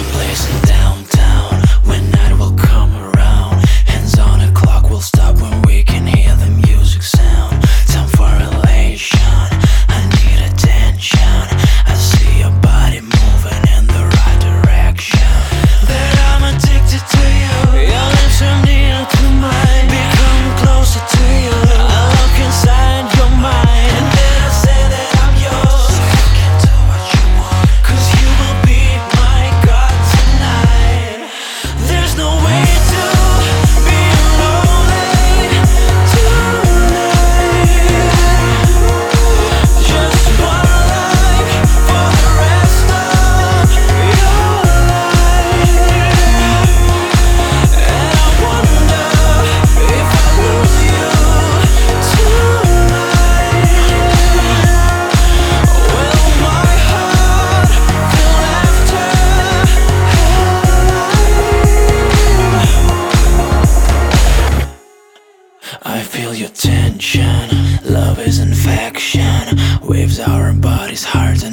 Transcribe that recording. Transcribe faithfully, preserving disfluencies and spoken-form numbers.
place in downtown when night will come around. Hands on the clock, we'll stop when we can hear the music sound. Time for elation, I need attention. I see your body moving in the right direction. That I'm addicted to you. Your lips are near to mine. Become closer to you. I look inside your mind, and then I say that I'm yours. So you can do what you want, 'cause you will be my God tonight. There's no way to be lonely tonight. Just one life for the rest of your life. And I wonder if I lose you tonight. Will my heart feel after I feel your tension, love is infection. Waves our bodies, hearts and